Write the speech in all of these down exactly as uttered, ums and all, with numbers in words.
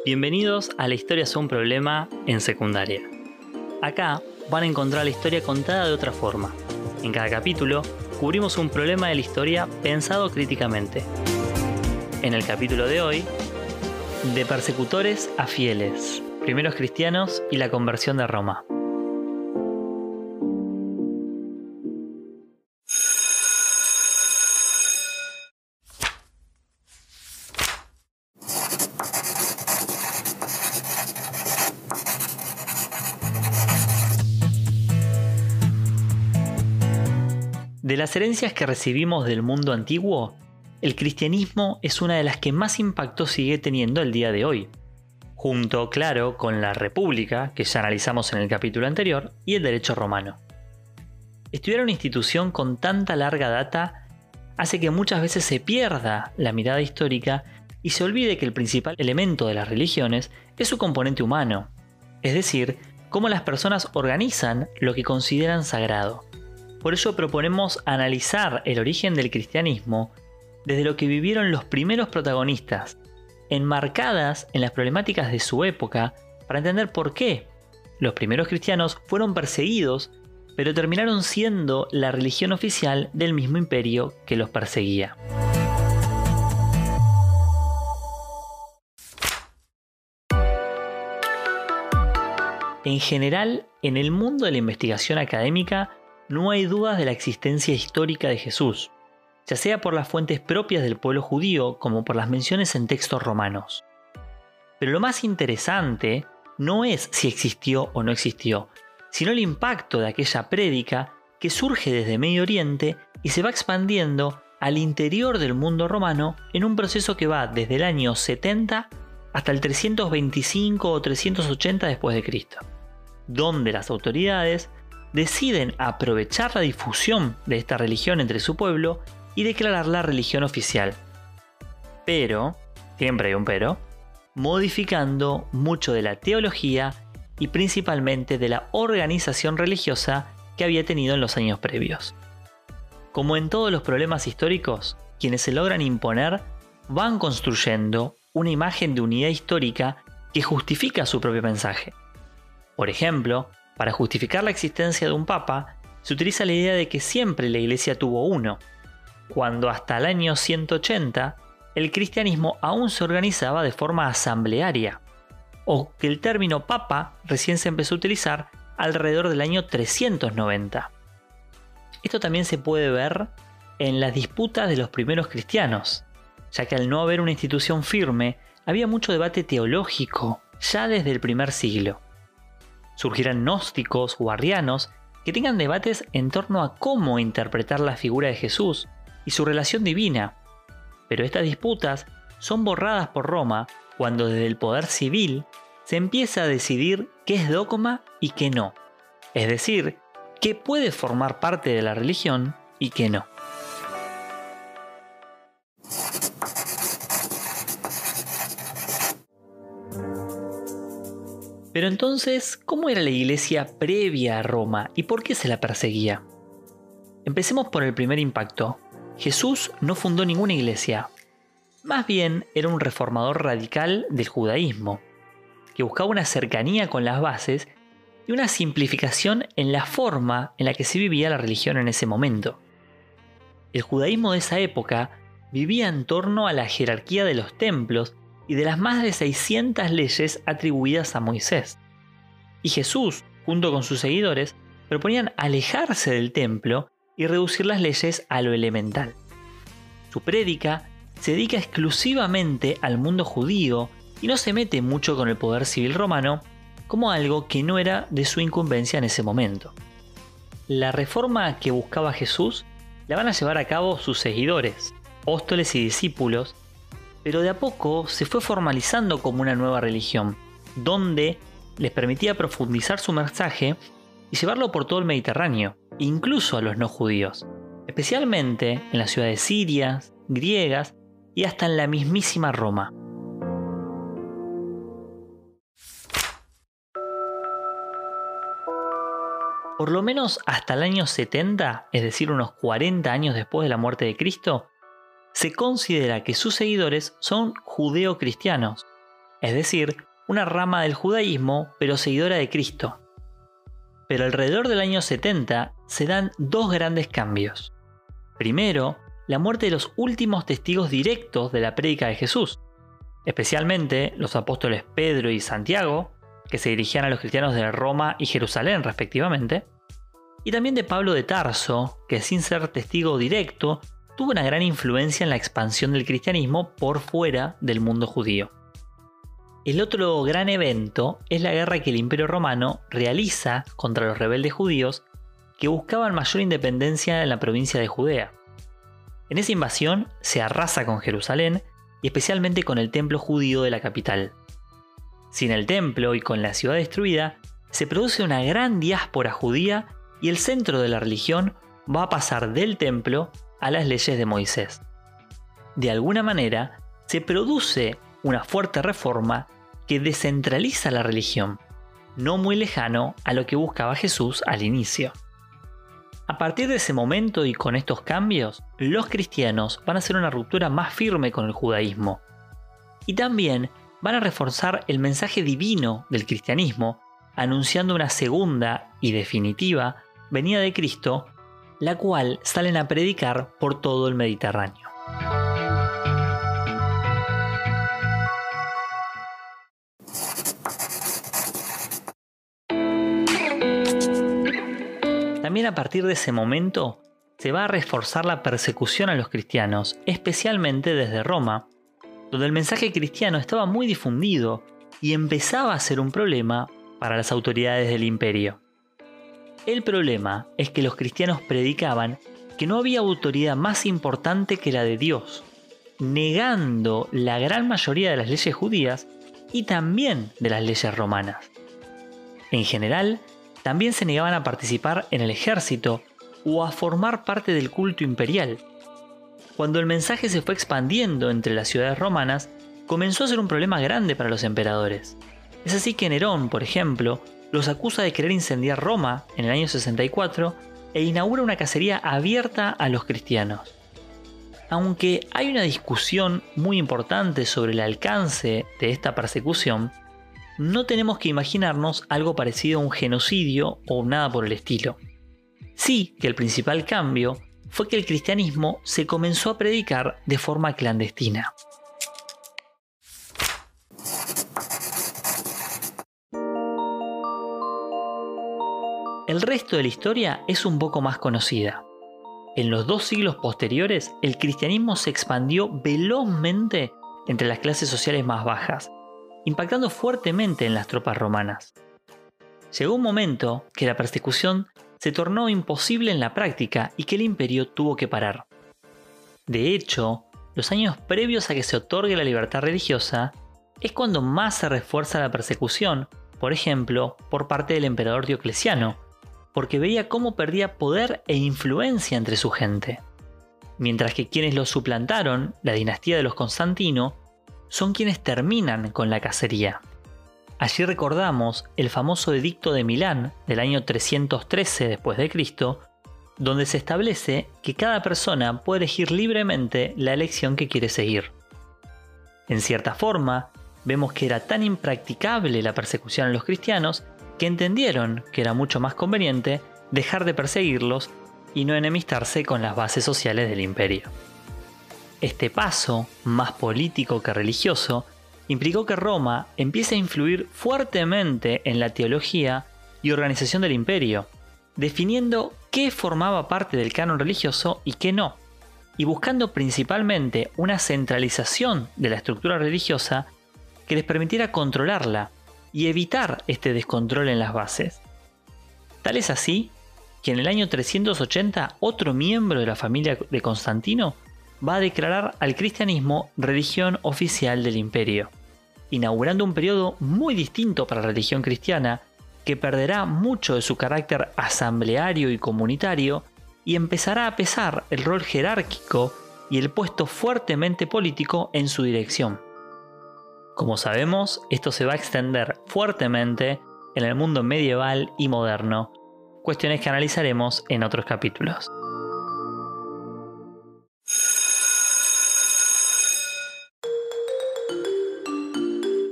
Bienvenidos a La Historia es un Problema en secundaria. Acá van a encontrar la historia contada de otra forma. En cada capítulo cubrimos un problema de la historia pensado críticamente. En el capítulo de hoy, de persecutores a fieles, primeros cristianos y la conversión de Roma. De las herencias que recibimos del mundo antiguo, el cristianismo es una de las que más impacto sigue teniendo el día de hoy, junto, claro, con la República, que ya analizamos en el capítulo anterior, y el derecho romano. Estudiar una institución con tanta larga data hace que muchas veces se pierda la mirada histórica y se olvide que el principal elemento de las religiones es su componente humano, es decir, cómo las personas organizan lo que consideran sagrado. Por ello proponemos analizar el origen del cristianismo desde lo que vivieron los primeros protagonistas, enmarcadas en las problemáticas de su época, para entender por qué los primeros cristianos fueron perseguidos, pero terminaron siendo la religión oficial del mismo imperio que los perseguía. En general, en el mundo de la investigación académica, no hay dudas de la existencia histórica de Jesús, ya sea por las fuentes propias del pueblo judío como por las menciones en textos romanos. Pero lo más interesante no es si existió o no existió, sino el impacto de aquella prédica que surge desde Medio Oriente y se va expandiendo al interior del mundo romano en un proceso que va desde el año setenta hasta el trescientos veinticinco o trescientos ochenta después de Cristo, donde las autoridades deciden aprovechar la difusión de esta religión entre su pueblo y declararla religión oficial. Pero, siempre hay un pero, modificando mucho de la teología y principalmente de la organización religiosa que había tenido en los años previos. Como en todos los problemas históricos, quienes se logran imponer van construyendo una imagen de unidad histórica que justifica su propio mensaje. Por ejemplo, para justificar la existencia de un papa, se utiliza la idea de que siempre la iglesia tuvo uno, cuando hasta el año ciento ochenta el cristianismo aún se organizaba de forma asamblearia, o que el término papa recién se empezó a utilizar alrededor del año trescientos noventa. Esto también se puede ver en las disputas de los primeros cristianos, ya que al no haber una institución firme, había mucho debate teológico ya desde el primer siglo. Surgirán gnósticos o arrianos que tengan debates en torno a cómo interpretar la figura de Jesús y su relación divina. Pero estas disputas son borradas por Roma cuando desde el poder civil se empieza a decidir qué es dogma y qué no. Es decir, qué puede formar parte de la religión y qué no. Pero entonces, ¿cómo era la iglesia previa a Roma y por qué se la perseguía? Empecemos por el primer impacto. Jesús no fundó ninguna iglesia. Más bien era un reformador radical del judaísmo, que buscaba una cercanía con las bases y una simplificación en la forma en la que se vivía la religión en ese momento. El judaísmo de esa época vivía en torno a la jerarquía de los templos y de las más de seiscientas leyes atribuidas a Moisés. Y Jesús, junto con sus seguidores, proponían alejarse del templo y reducir las leyes a lo elemental. Su prédica se dedica exclusivamente al mundo judío y no se mete mucho con el poder civil romano como algo que no era de su incumbencia en ese momento. La reforma que buscaba Jesús la van a llevar a cabo sus seguidores, apóstoles y discípulos, pero de a poco se fue formalizando como una nueva religión, donde les permitía profundizar su mensaje y llevarlo por todo el Mediterráneo, incluso a los no judíos, especialmente en las ciudades sirias, griegas y hasta en la mismísima Roma. Por lo menos hasta el año setenta, es decir, unos cuarenta años después de la muerte de Cristo, se considera que sus seguidores son judeocristianos, es decir, una rama del judaísmo pero seguidora de Cristo. Pero alrededor del año setenta se dan dos grandes cambios. Primero, la muerte de los últimos testigos directos de la prédica de Jesús, especialmente los apóstoles Pedro y Santiago, que se dirigían a los cristianos de Roma y Jerusalén respectivamente, y también de Pablo de Tarso, que sin ser testigo directo, tuvo una gran influencia en la expansión del cristianismo por fuera del mundo judío. El otro gran evento es la guerra que el Imperio Romano realiza contra los rebeldes judíos que buscaban mayor independencia en la provincia de Judea. En esa invasión se arrasa con Jerusalén y especialmente con el templo judío de la capital. Sin el templo y con la ciudad destruida, se produce una gran diáspora judía y el centro de la religión va a pasar del templo a las leyes de Moisés. De alguna manera, se produce una fuerte reforma que descentraliza la religión, no muy lejano a lo que buscaba Jesús al inicio. A partir de ese momento y con estos cambios, los cristianos van a hacer una ruptura más firme con el judaísmo. Y también van a reforzar el mensaje divino del cristianismo, anunciando una segunda y definitiva venida de Cristo, la cual salen a predicar por todo el Mediterráneo. También a partir de ese momento se va a reforzar la persecución a los cristianos, especialmente desde Roma, donde el mensaje cristiano estaba muy difundido y empezaba a ser un problema para las autoridades del imperio. El problema es que los cristianos predicaban que no había autoridad más importante que la de Dios, negando la gran mayoría de las leyes judías y también de las leyes romanas. En general, también se negaban a participar en el ejército o a formar parte del culto imperial. Cuando el mensaje se fue expandiendo entre las ciudades romanas, comenzó a ser un problema grande para los emperadores. Es así que Nerón, por ejemplo, los acusa de querer incendiar Roma en el año sesenta y cuatro e inaugura una cacería abierta a los cristianos. Aunque hay una discusión muy importante sobre el alcance de esta persecución, no tenemos que imaginarnos algo parecido a un genocidio o nada por el estilo. Sí que el principal cambio fue que el cristianismo se comenzó a predicar de forma clandestina. El resto de la historia es un poco más conocida. En los dos siglos posteriores, el cristianismo se expandió velozmente entre las clases sociales más bajas, impactando fuertemente en las tropas romanas. Llegó un momento que la persecución se tornó imposible en la práctica y que el imperio tuvo que parar. De hecho, los años previos a que se otorgue la libertad religiosa es cuando más se refuerza la persecución, por ejemplo, por parte del emperador Diocleciano, porque veía cómo perdía poder e influencia entre su gente. Mientras que quienes lo suplantaron, la dinastía de los Constantino, son quienes terminan con la cacería. Allí recordamos el famoso Edicto de Milán del año trescientos trece después de Cristo, donde se establece que cada persona puede elegir libremente la elección que quiere seguir. En cierta forma, vemos que era tan impracticable la persecución a los cristianos que entendieron que era mucho más conveniente dejar de perseguirlos y no enemistarse con las bases sociales del imperio. Este paso, más político que religioso, implicó que Roma empiece a influir fuertemente en la teología y organización del imperio, definiendo qué formaba parte del canon religioso y qué no, y buscando principalmente una centralización de la estructura religiosa que les permitiera controlarla y evitar este descontrol en las bases. Tal es así que en el año trescientos ochenta otro miembro de la familia de Constantino va a declarar al cristianismo religión oficial del imperio, inaugurando un periodo muy distinto para la religión cristiana que perderá mucho de su carácter asambleario y comunitario y empezará a pesar el rol jerárquico y el puesto fuertemente político en su dirección. Como sabemos, esto se va a extender fuertemente en el mundo medieval y moderno, cuestiones que analizaremos en otros capítulos.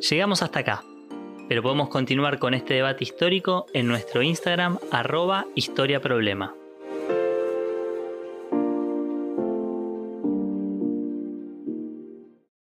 Llegamos hasta acá, pero podemos continuar con este debate histórico en nuestro Instagram arroba historiaproblema.